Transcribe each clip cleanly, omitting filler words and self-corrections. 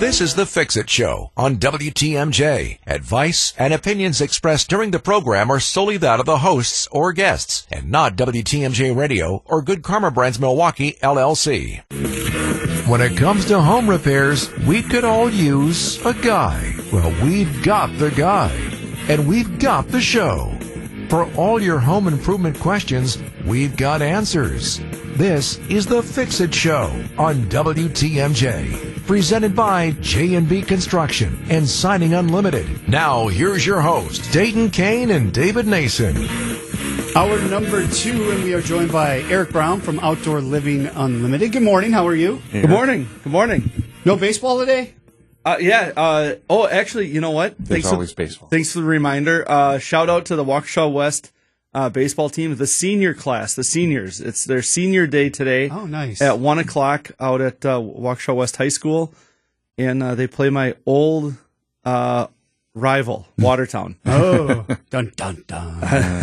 This is the Fix-It Show on WTMJ. Advice and opinions expressed during the program are solely that of the hosts or guests and not WTMJ Radio or Good Karma Brands Milwaukee, LLC. When it comes to home repairs, we could all use a guy. Well, we've got the guy. And we've got the show. For all your home improvement questions, we've got answers. This is the Fix-It Show on WTMJ, presented by J&B Construction and Siding Unlimited. Now, here's your host, Dayton Kane and David Nason. Hour number 2, and we are joined by Eric Brown from Outdoor Living Unlimited. Good morning. How are you? Good morning. Good morning. No baseball today? Actually, you know what? There's always baseball. Thanks for the reminder. Shout out to the Waukesha West baseball team, the senior class, the seniors. It's their senior day today. Oh, nice. At 1 o'clock out at Waukesha West High School. And they play my old rival, Watertown. Oh, dun, dun, dun.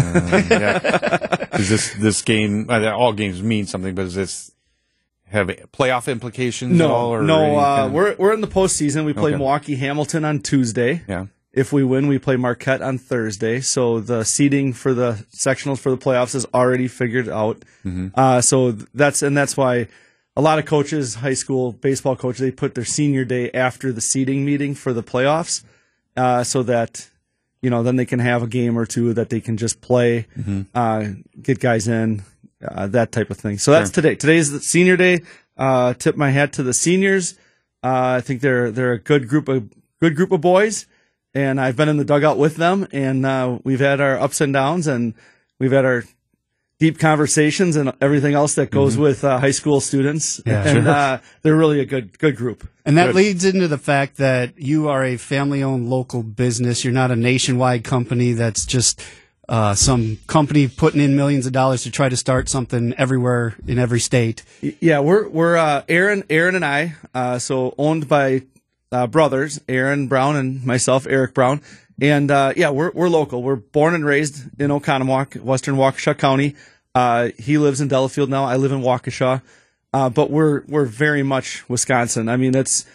Is this game, all games mean something, but does this have playoff implications at all? We're in the postseason. We play Milwaukee Hamilton on Tuesday. Yeah. If we win, we play Marquette on Thursday. So the seeding for the sectionals for the playoffs is already figured out. Mm-hmm. So that's why a lot of coaches, high school baseball coaches, they put their senior day after the seeding meeting for the playoffs, so that then they can have a game or two that they can just play, get guys in, that type of thing. So that's today. Today's the senior day. Tip my hat to the seniors. I think they're a good group of boys. And I've been in the dugout with them, and we've had our ups and downs, and we've had our deep conversations and everything else that goes with high school students. Yeah, and they're really a good group. And that leads into the fact that you are a family-owned local business. You're not a nationwide company that's just some company putting in millions of dollars to try to start something everywhere in every state. Yeah, we're Aaron and I, so owned by brothers, Aaron Brown and myself, Eric Brown. And, we're local. We're born and raised in Oconomowoc, Western Waukesha County. He lives in Delafield now. I live in Waukesha. But we're very much Wisconsin. I mean,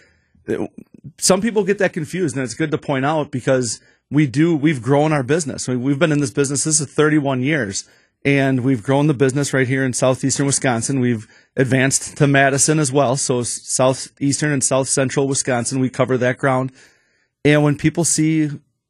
some people get that confused, and it's good to point out because we've grown our business. We've been in this business. This is 31 years. And we've grown the business right here in southeastern Wisconsin. We've advanced to Madison as well. So southeastern and south central Wisconsin, we cover that ground. And when people see,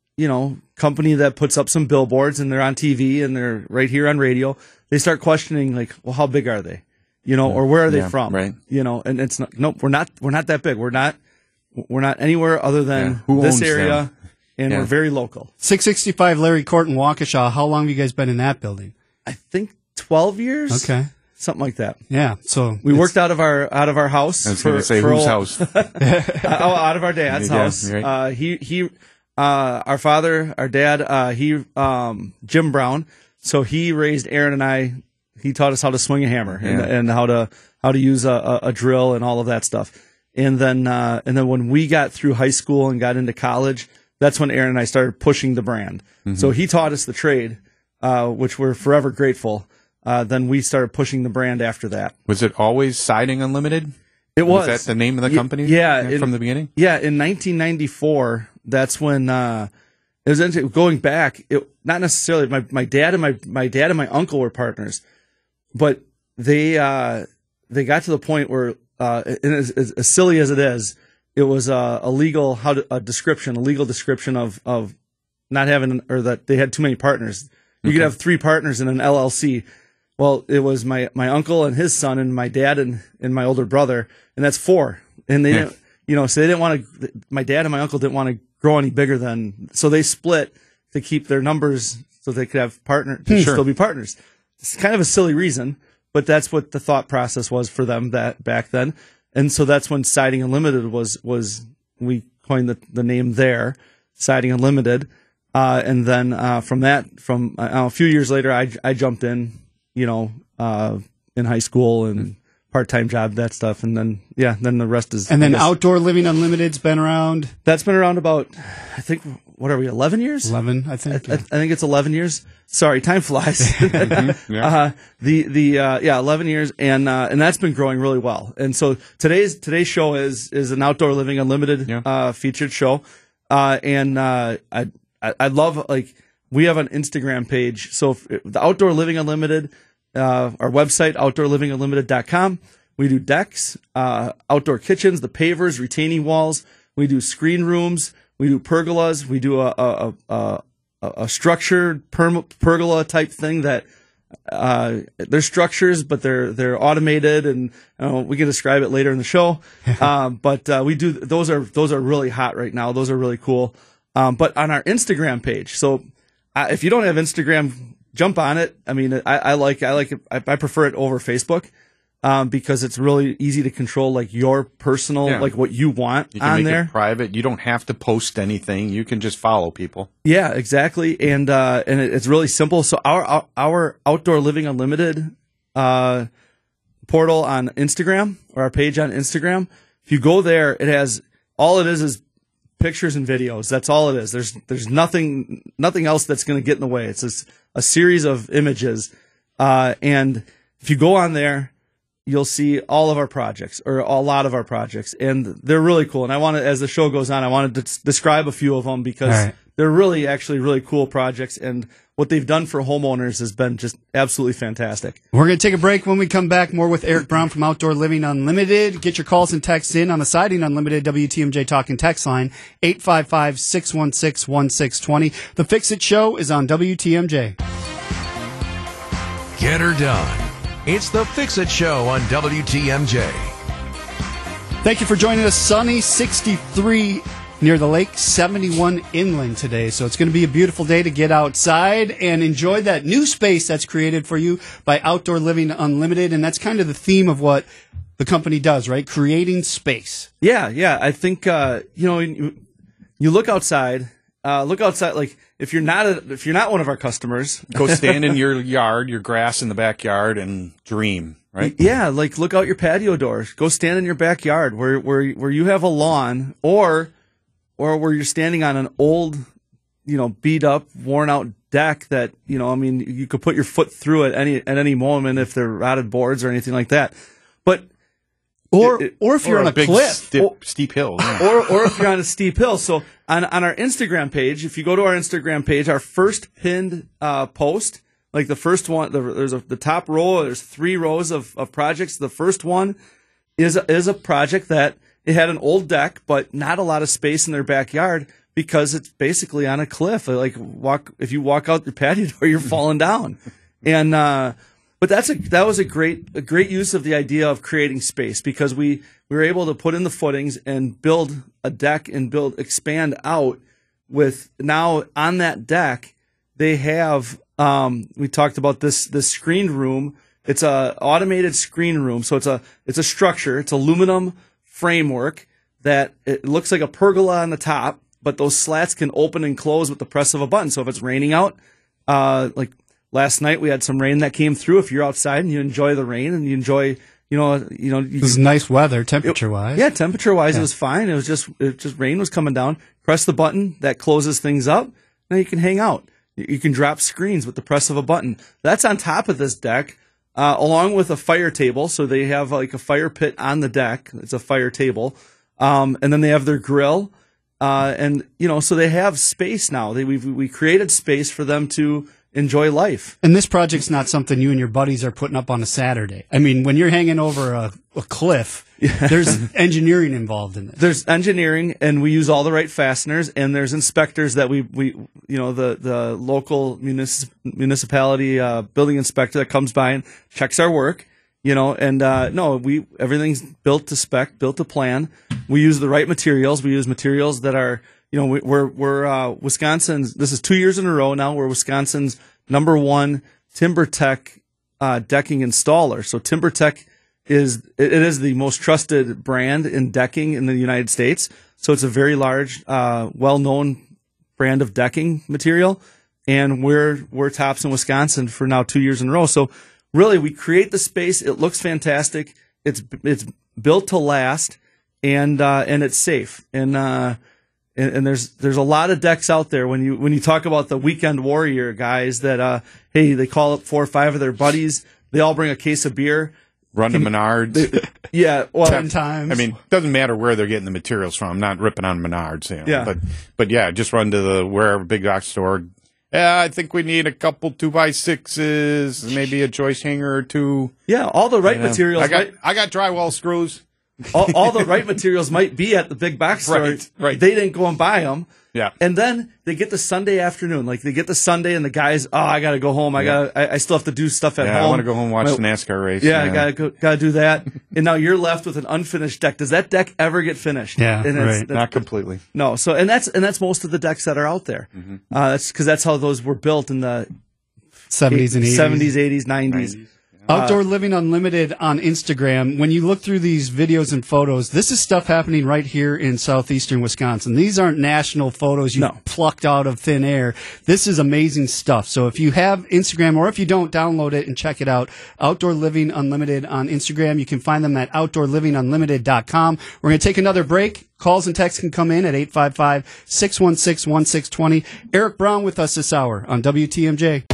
company that puts up some billboards and they're on TV and they're right here on radio, they start questioning like, well, how big are they? Or where are they from? Right. And it's not, nope, we're not that big. We're not anywhere other than this area. Them? And we're very local. 665 Larry Court in Waukesha. How long have you guys been in that building? I think 12 years. Okay. Something like that. Yeah. So we worked out of our house. I was going to say whose house? Out of our dad's house. Right. Our father, our dad, Jim Brown. So he raised Aaron and I. He taught us how to swing a hammer and how to use a drill and all of that stuff. And then when we got through high school and got into college, that's when Aaron and I started pushing the brand. Mm-hmm. So he taught us the trade. Which we're forever grateful. Then we started pushing the brand after that. Was it always Siding Unlimited? It was. Was that the name of the company? From the beginning? Yeah, in 1994, that's when it was going back. Not necessarily my dad and my uncle were partners, but they got to the point where, and as silly as it is, it was a legal description of not having, or that they had too many partners. You could have 3 partners in an LLC. Well, it was my uncle and his son and my dad and my older brother, and that's 4. And they didn't, so they didn't want to, my dad and my uncle didn't want to grow any bigger so they split to keep their numbers so they could have still be partners. It's kind of a silly reason, but that's what the thought process was for them back then. And so that's when Siding Unlimited was we coined the name there, Siding Unlimited. And then from a few years later, I jumped in, in high school and part-time job, that stuff, and then the rest is. And then Outdoor Living Unlimited's been around. That's been around about, I think what are we, 11 years? 11, I think. I think it's 11 years. Sorry, time flies. Yeah. 11 years, and that's been growing really well. And so today's show is an Outdoor Living Unlimited featured show, and I love, like, we have an Instagram page. So the Outdoor Living Unlimited, our website outdoorlivingunlimited.com. We do decks, outdoor kitchens, the pavers, retaining walls. We do screen rooms. We do pergolas. We do a structured pergola type thing that they're structures, but they're automated, and we can describe it later in the show. But we do those are really hot right now. Those are really cool. But on our Instagram page, so if you don't have Instagram, jump on it. I mean, I like it. I prefer it over Facebook. Because it's really easy to control, like, your personal, like, what you want you can on make there. It private. You don't have to post anything. You can just follow people. Yeah, exactly. And it's really simple. So our Outdoor Living Unlimited portal on Instagram, or our page on Instagram, if you go there, it has, all it is pictures and videos. That's all it is. There's nothing else that's going to get in the way. It's a series of images. And if you go on there, you'll see all of our projects, or a lot of our projects, and they're really cool. And I want to, as the show goes on, I want to describe a few of them, because they're really, actually really cool projects, and what they've done for homeowners has been just absolutely fantastic. We're going to take a break. When we come back, more with Eric Brown from Outdoor Living Unlimited. Get your calls and texts in on the Siding Unlimited WTMJ Talking text line, 855-616-1620. The Fix-It Show is on WTMJ. Get her done. It's the Fix-It Show on WTMJ. Thank you for joining us. Sunny, 63 near the lake, 71 inland today. So it's going to be a beautiful day to get outside and enjoy that new space that's created for you by Outdoor Living Unlimited. And that's kind of the theme of what the company does, right? Creating space. Yeah. I think, you look outside, like, if you're not one of our customers, Go stand in your yard, your grass in the backyard, and dream, right? Yeah, like, look out your patio doors. Go stand in your backyard where you have a lawn, or where you're standing on an old, beat up, worn out deck that, you could put your foot through it at any moment if they're rotted boards or anything like that. But Or if you're on a big cliff. steep hill. Yeah. or if you're on a steep hill. So on our Instagram page, if you go to our Instagram page, our first pinned post, like the first one, there's the top row, there's 3 rows of projects. The first one is a project that it had an old deck, but not a lot of space in their backyard, because it's basically on a cliff. Like, if you walk out your patio door, you're falling down. And but that was a great use of the idea of creating space, because we were able to put in the footings and build a deck and expand out with, now on that deck they have we talked about this screened room. It's a automated screen room, so it's a structure. It's aluminum framework that it looks like a pergola on the top, but those slats can open and close with the press of a button. So if it's raining out, like last night we had some rain that came through. If you're outside and you enjoy the rain and you enjoy, it was nice weather, temperature-wise. Yeah, temperature-wise, It was fine. It just rain was coming down. Press the button, that closes things up. Now you can hang out. You can drop screens with the press of a button. That's on top of this deck, along with a fire table. So they have like a fire pit on the deck. It's a fire table. And then they have their grill. And so they have space now. We created space for them to enjoy life. And this project's not something you and your buddies are putting up on a Saturday. I mean, when you're hanging over a cliff, there's engineering involved in this. There's engineering, and we use all the right fasteners, and there's inspectors that the local municipality building inspector that comes by and checks our work. Everything's built to spec, built to plan. We use the right materials. We use materials that are, we're Wisconsin's. This is 2 years in a row now. We're Wisconsin's #1 TimberTech decking installer. So TimberTech is the most trusted brand in decking in the United States. So it's a very large, well-known brand of decking material, and we're tops in Wisconsin for now 2 years in a row. So really, we create the space. It looks fantastic. It's built to last, and it's safe. And And there's a lot of decks out there when you talk about the weekend warrior guys that hey, they call up 4 or 5 of their buddies, they all bring a case of beer, Run to Menards. yeah, well, 10 times. I mean, it doesn't matter where they're getting the materials from. I'm not ripping on Menards, Yeah. But yeah, just run to the wherever big box store. Yeah, I think we need a couple 2x6s, maybe a joist hanger or two. yeah, all the right materials. I got drywall screws. all the right materials might be at the big box store. Right. They didn't go and buy them. Yeah. And then they get the Sunday afternoon. Like, they get the Sunday and the guys, I got to go home. I still have to do stuff at home. I want to go home and watch the NASCAR race. Yeah, I gotta do that. And now you're left with an unfinished deck. Does that deck ever get finished? Yeah, and right. Not completely. No. So, and that's most of the decks that are out there. That's because that's how those were built in the 70s and 80s. 70s, 80s, 90s. Outdoor Living Unlimited on Instagram. When you look through these videos and photos, this is stuff happening right here in southeastern Wisconsin. These aren't national photos you plucked out of thin air. This is amazing stuff. So if you have Instagram, or if you don't, download it and check it out. Outdoor Living Unlimited on Instagram. You can find them at outdoorlivingunlimited.com. We're going to take another break. Calls and texts can come in at 855-616-1620. Eric Brown with us this hour on WTMJ.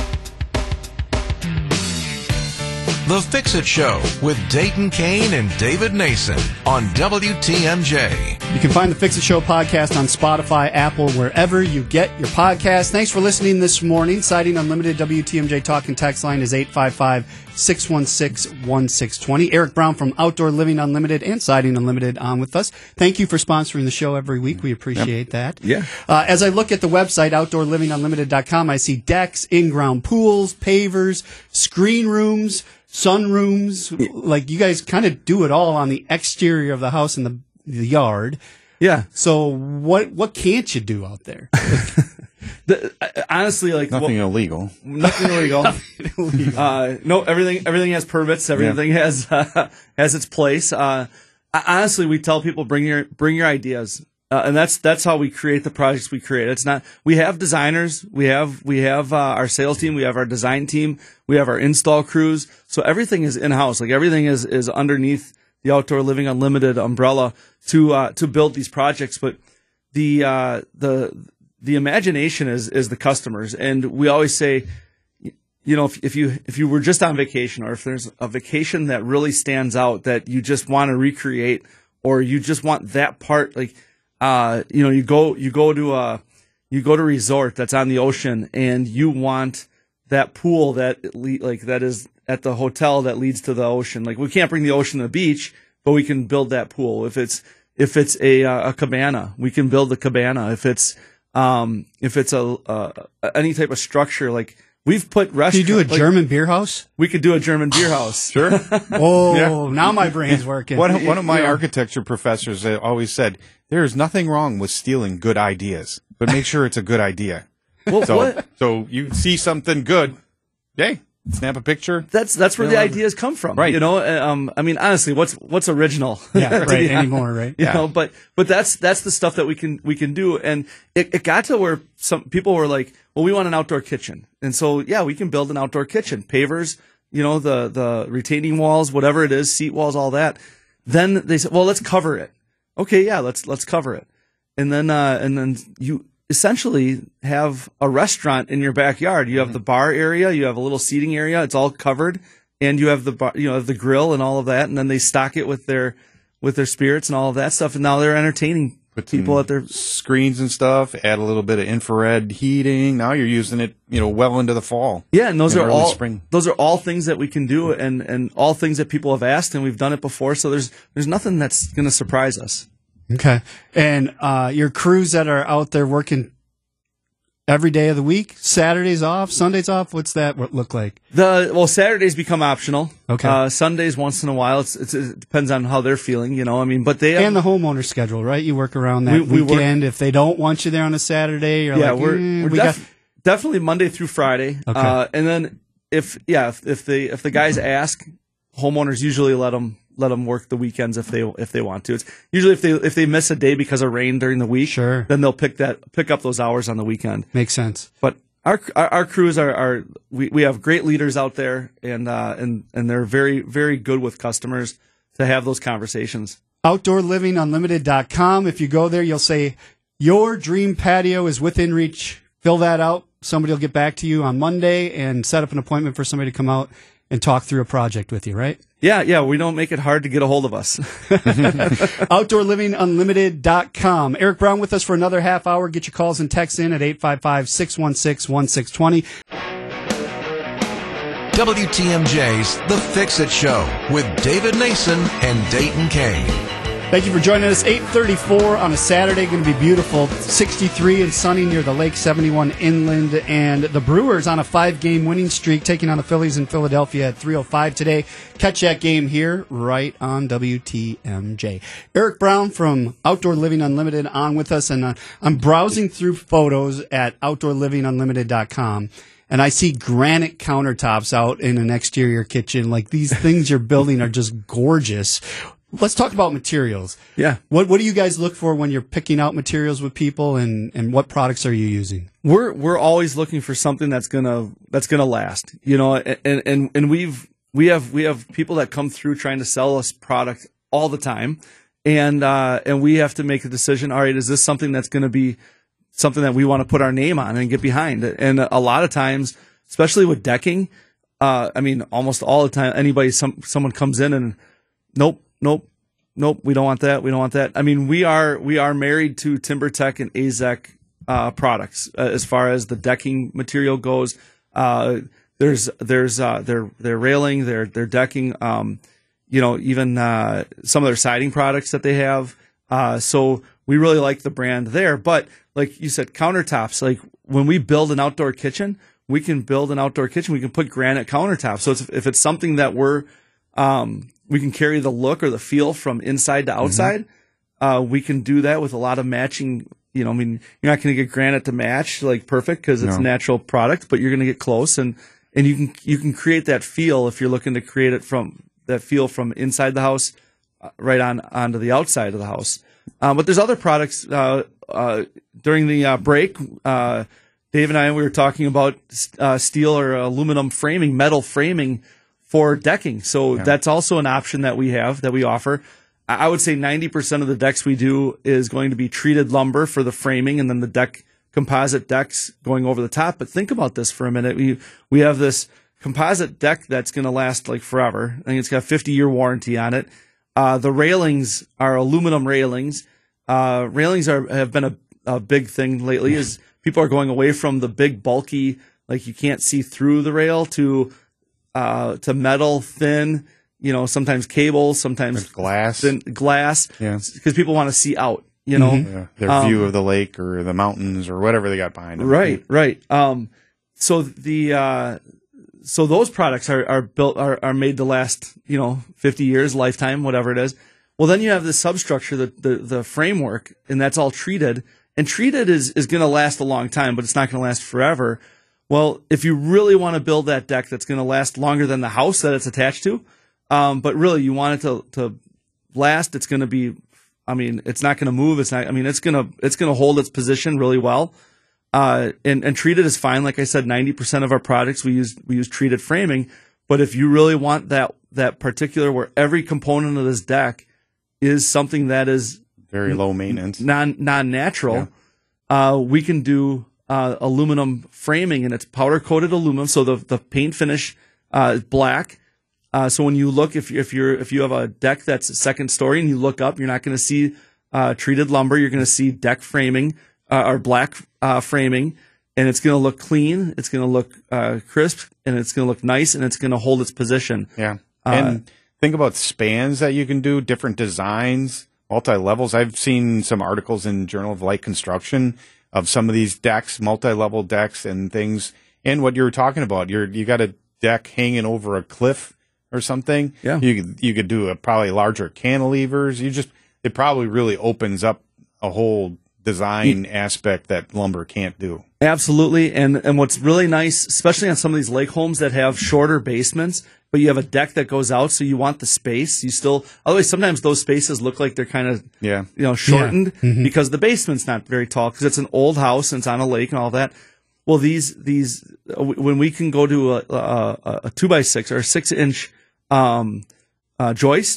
The Fix-It Show with Dayton Kane and David Nason on WTMJ. You can find the Fix It Show podcast on Spotify, Apple, wherever you get your podcast. Thanks for listening this morning. Siding Unlimited WTMJ talk and text line is 855-616-1620. Eric Brown from Outdoor Living Unlimited and Siding Unlimited on with us. Thank you for sponsoring the show every week. We appreciate that. Yeah. As I look at the website, outdoorlivingunlimited.com, I see decks, in-ground pools, pavers, screen rooms, sunrooms. Like, you guys kind of do it all on the exterior of the house and the yard. Yeah. So what can't you do out there? Honestly, like, Nothing illegal. Nothing illegal. No, everything has permits. Everything has its place. Honestly, we tell people bring your ideas, and that's how we create the projects we create. It's not, we have designers, we have our sales team, we have our design team, we have our install crews. So everything is in house. Like, everything is underneath the Outdoor Living Unlimited umbrella to build these projects. But the imagination is the customers, and we always say, you know, if you were just on vacation, or if there's a vacation that really stands out that you just want to recreate, or you just want that part, like, you know, you go to a resort that's on the ocean, and you want that pool that is at the hotel that leads to the ocean. Like, we can't bring the ocean to the beach, but we can build that pool. If it's a cabana, we can build the cabana. If it's any type of structure, like, we've put restaurants. Could you do a German beer house? We could do a German beer house. Sure. Oh, now my brain's working. One of my architecture professors always said, there is nothing wrong with stealing good ideas, but make sure it's a good idea. Well, so you see something good, hey, snap a picture. That's where the ideas come from, right? You know, I mean, honestly, what's original? Yeah, right. Anymore, right? You know, but that's the stuff that we can do, and it got to where some people were like, well, we want an outdoor kitchen, and so yeah, we can build an outdoor kitchen, pavers, you know, the retaining walls, whatever it is, seat walls, all that. Then they said, well, let's cover it. Okay, yeah, let's cover it, and then you essentially have a restaurant in your backyard. You have the bar area, you have a little seating area, it's all covered, and you have the bar, you know, the grill and all of that, and then they stock it with their spirits and all of that stuff, and now they're entertaining people at their screens and stuff. Add a little bit of infrared heating. Now you're using it, you know, well into the fall. Yeah, and those are all spring. Those are all things that we can do, and all things that people have asked, and we've done it before. So there's nothing that's going to surprise us. Okay. And your crews that are out there working every day of the week, Saturdays off, Sundays off, what's that look like? Saturdays become optional. Okay. Sundays once in a while. It depends on how they're feeling, you know. I mean, but they have, and the homeowner schedule, right? You work around that weekend. If they don't want you there on a Saturday, you're we're definitely Monday through Friday. Okay. And then if the guys ask, homeowners usually let them work the weekends if they want to. It's usually if they miss a day because of rain during the week, sure, then they'll pick up those hours on the weekend. Makes sense. But our crews we have great leaders out there, and they're very, very good with customers to have those conversations. OutdoorLivingUnlimited.com. If you go there, you'll say Your dream patio is within reach. Fill that out. Somebody will get back to you on Monday and set up an appointment for somebody to come out and talk through a project with you, right? Yeah, we don't make it hard to get a hold of us. OutdoorLivingUnlimited.com. Eric Brown with us for another half hour. Get your calls and texts in at 855-616-1620. WTMJ's The Fix-It Show with David Nason and Dayton Kane. Thank you for joining us. 8:34 on a Saturday. Going to be beautiful. 63 and sunny near the lake, 71 inland. And the Brewers on a 5-game winning streak, taking on the Phillies in Philadelphia at 3:05 today. Catch that game here right on WTMJ. Eric Brown from Outdoor Living Unlimited on with us. And I'm browsing through photos at OutdoorLivingUnlimited.com. And I see granite countertops out in an exterior kitchen. Like, these things you're building are just gorgeous. Let's talk about materials. Yeah. What do you guys look for when you're picking out materials with people, and what products are you using? We're always looking for something that's gonna last. You know, and we have people that come through trying to sell us product all the time, and we have to make a decision. All right, is this something that's going to be something that we want to put our name on and get behind? And a lot of times, especially with decking, almost all the time, someone comes in and nope, we don't want that. We don't want that. I mean, we are married to TimberTech and AZEK products as far as the decking material goes. There's their railing, their decking, even some of their siding products that they have. So we really like the brand there. But like you said, countertops, like when we build an outdoor kitchen, we can build an outdoor kitchen. We can put granite countertops. So if it's something that we can carry the look or the feel from inside to outside. Mm-hmm. We can do that with a lot of matching. You're not going to get granite to match like perfect because it's a natural product, but you're going to get close, and you can create that feel if you're looking to create it from that feel from inside the house right onto the outside of the house. But there's other products. During the break, Dave and I we were talking about steel or aluminum framing, metal framing for decking. So that's also an option that we offer. I would say 90% of the decks we do is going to be treated lumber for the framing, and then the composite decks going over the top. But think about this for a minute. We have this composite deck that's going to last like forever. I think it's got a 50-year warranty on it. The railings are aluminum railings. Railings have been a big thing lately as people are going away from the big bulky, like you can't see through the rail to metal, thin, sometimes cable, sometimes glass, because people want to see out, their view of the lake or the mountains or whatever they got behind them. Right. So those products are made to last, 50 years, lifetime, whatever it is. Well, then you have the substructure, the framework, and that's all treated. And treated is going to last a long time, but it's not going to last forever. Well, if you really want to build that deck that's going to last longer than the house that it's attached to, but really you want it to last, it's going to be, it's not going to move. It's going to hold its position really well. And treated is fine. Like I said, 90% of our products we use treated framing. But if you really want that particular where every component of this deck is something that is very low maintenance, non-natural, we can do aluminum framing, and it's powder coated aluminum, so the paint finish is black. So when you look, if you have a deck that's a second story and you look up, you're not going to see treated lumber. You're going to see deck framing or black framing, and it's going to look clean. It's going to look crisp, and it's going to look nice, and it's going to hold its position. Yeah, and think about spans that you can do, different designs, multi-levels. I've seen some articles in Journal of Light Construction of some of these decks, multi-level decks and things. And what you were talking about, you got a deck hanging over a cliff or something. Yeah. You could do probably larger cantilevers. It probably really opens up a whole design aspect that lumber can't do. Absolutely. And what's really nice, especially on some of these lake homes that have shorter basements, but you have a deck that goes out, so you want the space. Otherwise, sometimes those spaces look like they're kind of, shortened because the basement's not very tall because it's an old house and it's on a lake and all that. Well, these when we can go to a 2x6 or a 6-inch joist,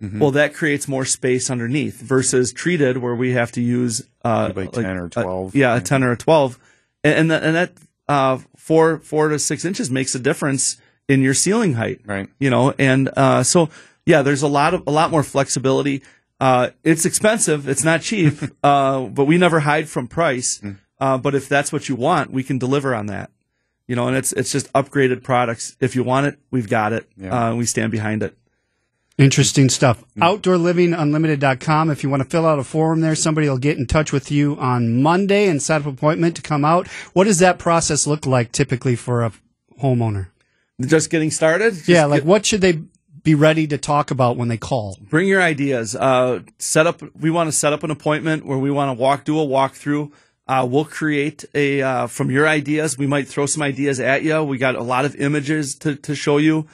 Well, that creates more space underneath versus treated where we have to use like 10 or 12. a 10 or a 12, and that 4 to 6 inches makes a difference in your ceiling height, Right. And so yeah, there's a lot more flexibility. It's expensive, it's not cheap, but we never hide from price. But if that's what you want, we can deliver on that. And it's just upgraded products. If you want it, we've got it. Yeah. We stand behind it. Interesting stuff. OutdoorLivingUnlimited.com. If you want to fill out a form there, somebody will get in touch with you on Monday and set up an appointment to come out. What does that process look like typically for a homeowner? Just getting started? What should they be ready to talk about when they call? Bring your ideas. We want to set up an appointment where we want to do a walkthrough. We'll create from your ideas. We might throw some ideas at you. We got a lot of images to show you.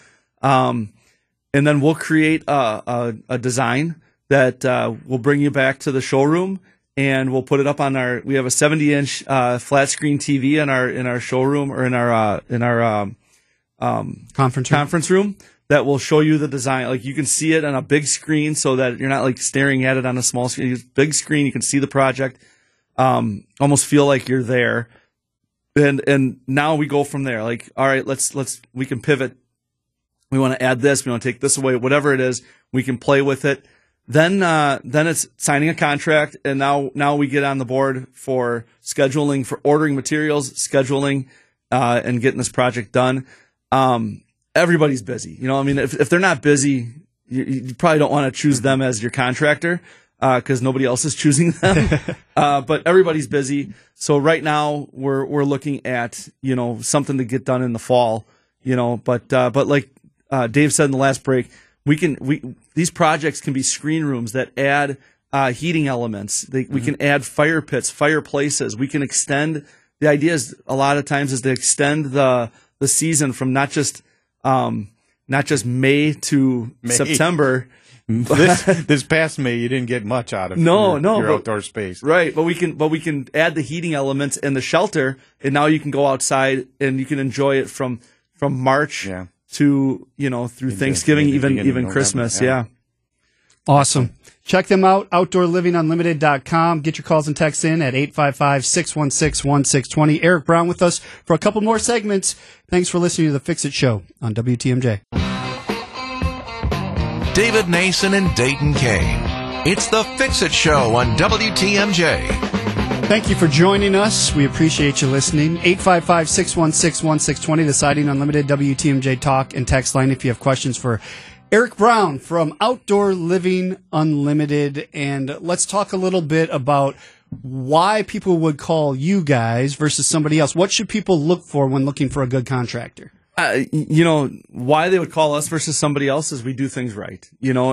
And then we'll create a design that will bring you back to the showroom, and we'll put it up on we have a 70-inch flat screen TV in our showroom or in our conference room that will show you the design. Like you can see it on a big screen so that you're not like staring at it on a small screen. Big screen, you can see the project, almost feel like you're there. And now we go from there. Like, all right, we can pivot. We want to add this. We want to take this away. Whatever it is, we can play with it. Then it's signing a contract, and now we get on the board for scheduling, for ordering materials, scheduling, and getting this project done. Everybody's busy. If they're not busy, you probably don't want to choose them as your contractor because nobody else is choosing them. But everybody's busy. So right now we're looking at something to get done in the fall. But like Dave said in the last break, these projects can be screen rooms that add heating elements. We can add fire pits, fireplaces. We can extend. The idea is a lot of times is to extend the season from not just May to September. This past May, you didn't get much out of your outdoor space, right? But we can add the heating elements and the shelter, and now you can go outside and you can enjoy it from March. Yeah. To through Thanksgiving, even Christmas, yeah. Awesome. Check them out, OutdoorLivingUnlimited.com. Get your calls and texts in at 855-616-1620. Eric Brown with us for a couple more segments. Thanks for listening to The Fix-It Show on WTMJ. David Nason and Dayton Kane. It's The Fix-It Show on WTMJ. Thank you for joining us. We appreciate you listening. 855-616-1620, the Siding Unlimited WTMJ talk and text line if you have questions for Eric Brown from Outdoor Living Unlimited. And let's talk a little bit about why people would call you guys versus somebody else. What should people look for when looking for a good contractor? Why they would call us versus somebody else is we do things right,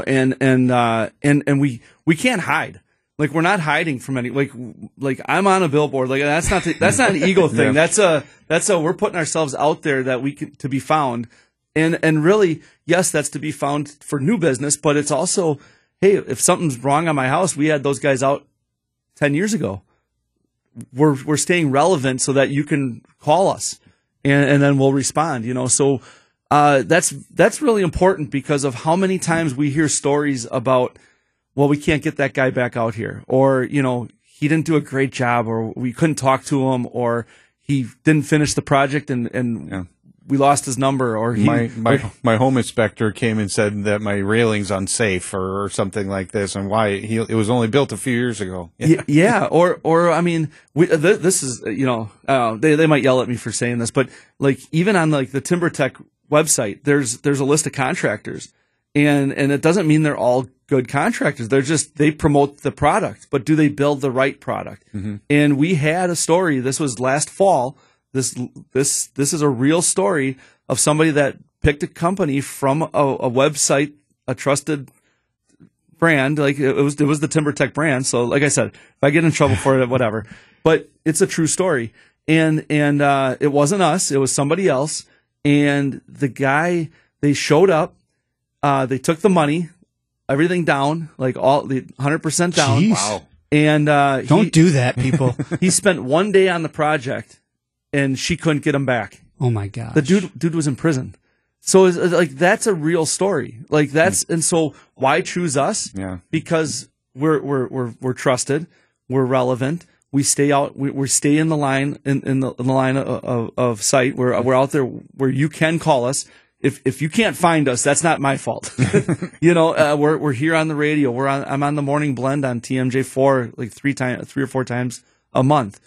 and we can't hide. Like we're not hiding from any, like I'm on a billboard. Like that's not an ego thing. Yeah. That's we're putting ourselves out there that we can, to be found. And really, yes, that's to be found for new business, but it's also, hey, if something's wrong on my house, we had those guys out 10 years ago. We're staying relevant so that you can call us and then we'll respond, So, that's really important because of how many times we hear stories about, well, we can't get that guy back out here, or, he didn't do a great job, or we couldn't talk to him, or he didn't finish the project and we lost his number, or my home inspector came and said that my railing's unsafe or something like this, and why it was only built a few years ago. Yeah. Or I mean, this is, they might yell at me for saying this, but like even on like the TimberTech website, there's a list of contractors. And it doesn't mean they're all good contractors. They promote the product, but do they build the right product? Mm-hmm. And we had a story. This was last fall. This is a real story of somebody that picked a company from a website, a trusted brand. Like it was the TimberTech brand. So like I said, if I get in trouble for it, whatever. But it's a true story. And it wasn't us. It was somebody else. And the guy, they showed up. They took the money, everything down, like all the 100% down. Jeez. Wow. And don't do that, people. He spent one day on the project, and she couldn't get him back. Oh my God! The dude was in prison. So it's like that's a real story. Like that's and so why choose us? Yeah. Because we're trusted, we're relevant. We stay out. We stay in the line in the line of sight. We're out there where you can call us. If you can't find us, that's not my fault. We're here on the radio. I'm on the morning blend on TMJ4 like 3 or 4 times a month.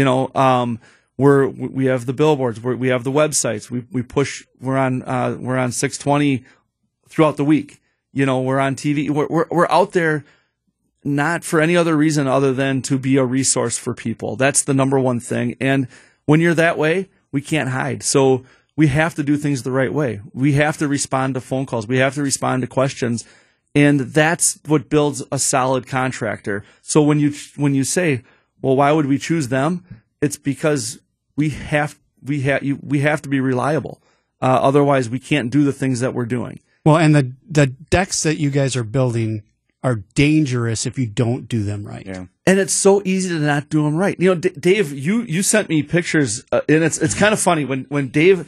We have the billboards. We have the websites. We push. We're on 620 throughout the week. We're on TV. We're out there not for any other reason other than to be a resource for people. That's the number one thing. And when you're that way, we can't hide. So we have to do things the right way. We have to respond to phone calls. We have to respond to questions. And that's what builds a solid contractor. So when you say, well, why would we choose them? It's because we have to be reliable. Otherwise, we can't do the things that we're doing. Well, and the decks that you guys are building are dangerous if you don't do them right. Yeah. And it's so easy to not do them right. Dave, you sent me pictures, and it's kind of funny when Dave,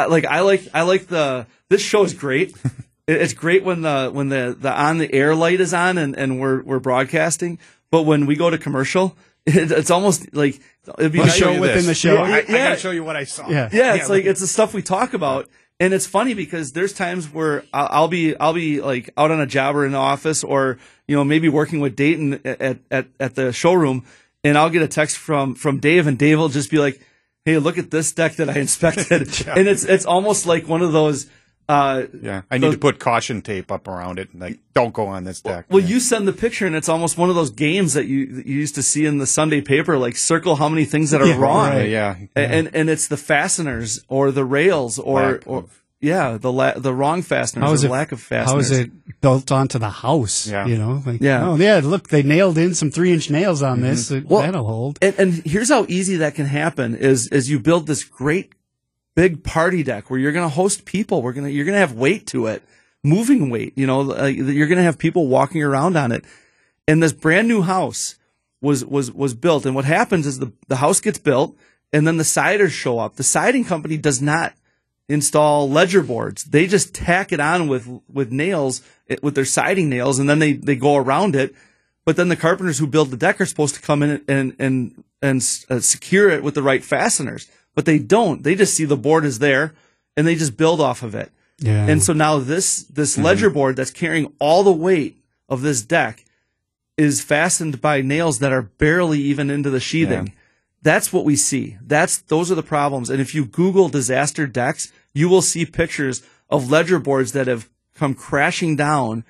this show is great. It's great when the on the air light is on and we're broadcasting. But when we go to commercial, it's almost like it'd be the show within the show. I gotta show you what I saw. Yeah. It's the stuff we talk about. And it's funny because there's times where I'll be like out on a job or in the office or, maybe working with Dayton at the showroom, and I'll get a text from Dave, and Dave will just be like, hey, look at this deck that I inspected. Yeah. And it's almost like one of those, I need to put caution tape up around it. Like, don't go on this deck. Well, you send the picture, and it's almost one of those games that you used to see in the Sunday paper, like circle how many things that are wrong. Right, yeah. And it's the fasteners or the rails or the wrong fasteners or lack of fasteners. How is it built onto the house? Yeah. Oh yeah, look, they nailed in some 3-inch nails on this. That'll hold. And here's how easy that can happen is you build this great big party deck where you're going to host people. You're going to have weight to it, moving weight. You're going to have people walking around on it. And this brand new house was built. And what happens is the house gets built, and then the siders show up. The siding company does not install ledger boards. They just tack it on with nails, with their siding nails, and then they go around it. But then the carpenters who build the deck are supposed to come in and secure it with the right fasteners. But they don't. They just see the board is there, and they just build off of it. Yeah. And so now this ledger board that's carrying all the weight of this deck is fastened by nails that are barely even into the sheathing. Yeah. That's what we see. Those are the problems. And if you Google disaster decks, you will see pictures of ledger boards that have come crashing down,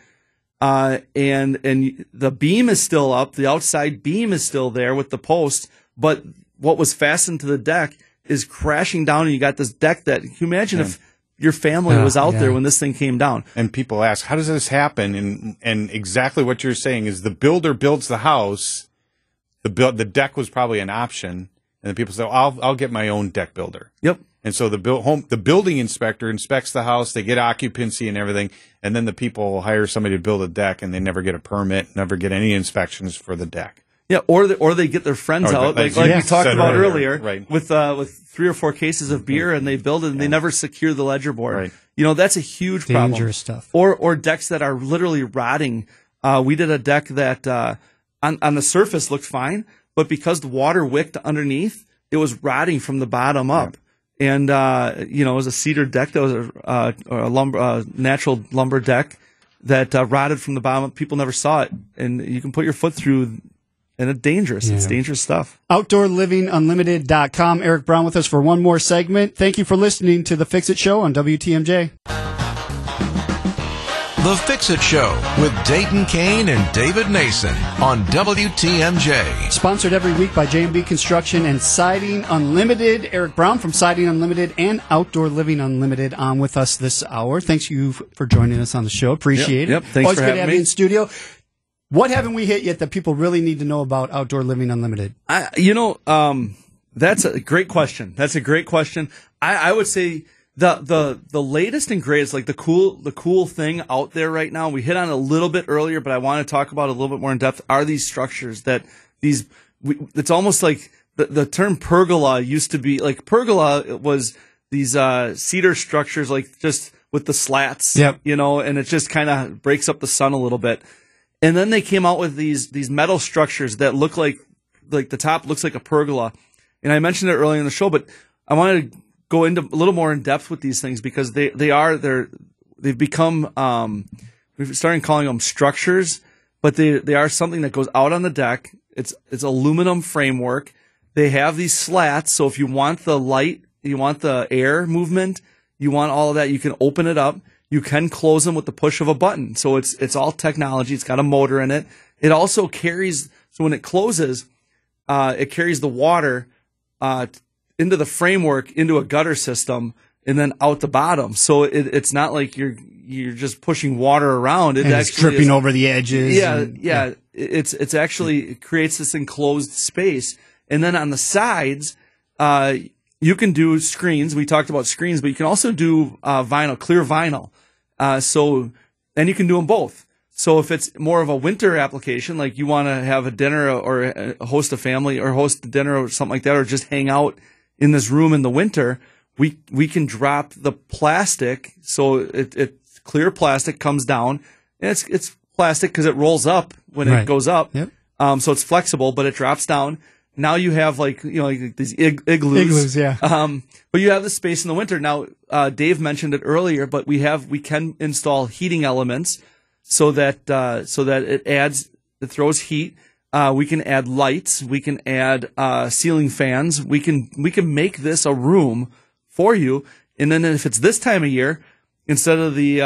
and the beam is still up. The outside beam is still there with the posts, but what was fastened to the deck is crashing down, and you got this deck that, can you imagine if your family was out there when this thing came down? And people ask, how does this happen? And exactly what you're saying is the builder builds the house. The deck was probably an option, and then people say, I'll get my own deck builder. Yep. And so the building inspector inspects the house, they get occupancy and everything, and then the people will hire somebody to build a deck, and they never get a permit, never get any inspections for the deck. Yeah, or they get their friends out, like we talked about earlier, right, with 3 or 4 cases of beer, and they build it, and they never secure the ledger board. Right. That's a huge problem. Dangerous stuff. Or decks that are literally rotting. We did a deck that on the surface looked fine, but because the water wicked underneath, it was rotting from the bottom up. Yeah. And it was a cedar deck that was a natural lumber deck that rotted from the bottom up. People never saw it, and you can put your foot through. And it's dangerous. Yeah. It's dangerous stuff. OutdoorLivingUnlimited.com. Eric Brown with us for one more segment. Thank you for listening to The Fix-It Show on WTMJ. The Fix-It Show with Dayton Kane and David Nason on WTMJ. Sponsored every week by J&B Construction and Siding Unlimited. Eric Brown from Siding Unlimited and Outdoor Living Unlimited on with us this hour. Thanks you for joining us on the show. Appreciate it. Yep. Thanks Always for good having to have me you in studio. What haven't we hit yet that people really need to know about Outdoor Living Unlimited? That's a great question. I would say the latest and greatest, like the cool thing out there right now, we hit on a little bit earlier, but I want to talk about it a little bit more in depth, are these structures it's almost like the term pergola used to be, like pergola was these cedar structures, like just with the slats, Yep. and it just kind of breaks up the sun a little bit. And then they came out with these metal structures that look like the top looks like a pergola. And I mentioned it earlier in the show, but I wanted to go into a little more in depth with these things because they've become we've started calling them structures, but they are something that goes out on the deck. It's aluminum framework. They have these slats, so if you want the light, you want the air movement, you want all of that, you can open it up. You can close them with the push of a button. So it's all technology. It's got a motor in it. It also carries, so when it closes, it carries the water into the framework, into a gutter system, and then out the bottom. So it's not like you're just pushing water around. It and it's actually dripping over the edges. Yeah. It's actually it creates this enclosed space. And then on the sides, you can do screens. We talked about screens, but you can also do vinyl, clear vinyl. And you can do them both. So if it's more of a winter application, like you want to have a dinner or host a family or host a dinner or something like that, or just hang out in this room in the winter, we can drop the plastic. So it clear plastic comes down, and it's plastic because it rolls up when it goes up. Yep. So it's flexible, but it drops down. Now you have like these igloos. Igloos, yeah. But you have the space in the winter. Now, Dave mentioned it earlier, but we can install heating elements so that it throws heat. We can add lights. We can add ceiling fans. We can make this a room for you. And then if it's this time of year, instead of the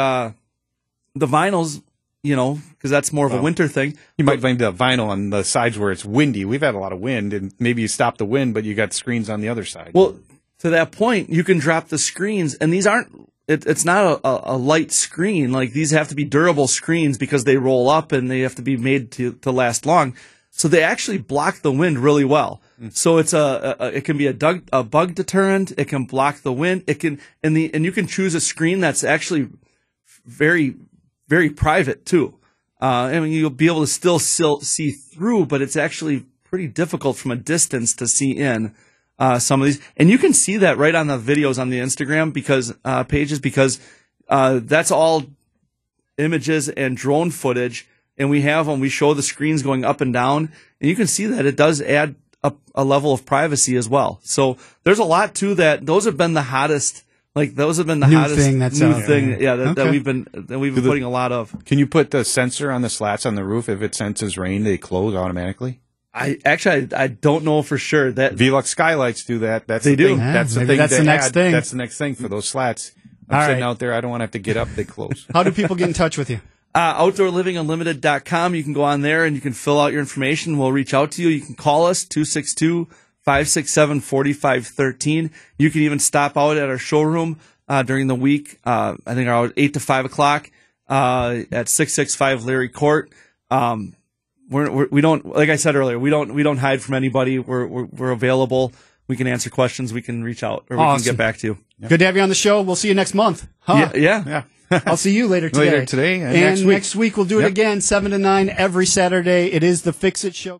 vinyls, because that's more of a winter thing. You might find the vinyl on the sides where it's windy. We've had a lot of wind, and maybe you stop the wind, but you got screens on the other side. Well, to that point, you can drop the screens, and these aren't. It's not a light screen. Like these have to be durable screens because they roll up and they have to be made to last long. So they actually block the wind really well. So it's it can be a bug deterrent. It can block the wind. It can and you can choose a screen that's actually very, very private too. I mean, you'll be able to still see through, but it's actually pretty difficult from a distance to see in some of these. And you can see that right on the videos on the Instagram pages because that's all images and drone footage. And we have them. We show the screens going up and down, and you can see that it does add a level of privacy as well. So there's a lot to that. Those have been the hottest. Like those have been the hottest thing that's new out thing. there. Yeah, that we've been putting a lot of. Can you put the sensor on the slats on the roof? If it senses rain, they close automatically? I don't know for sure that Velux skylights do that. That's They the do. thing. Yeah, That's the maybe thing. that's to the next add. thing. That's the next thing for those slats. I'm All sitting right. out there. I don't want to have to get up. They close. How do people get in touch with you? OutdoorLivingUnlimited.com. You can go on there and you can fill out your information. We'll reach out to you. You can call us 262-567-4513. You can even stop out at our showroom during the week. I think around 8 to 5 o'clock at 665 Larry Court. We don't, like I said earlier, we don't hide from anybody. We're available. We can answer questions. We can reach out or we can get back to you. Good to have you on the show. We'll see you next month. Huh? Yeah. I'll see you later today. Later today and and next week. next week we'll do it again, 7 to 9 every Saturday. It is the Fix It Show.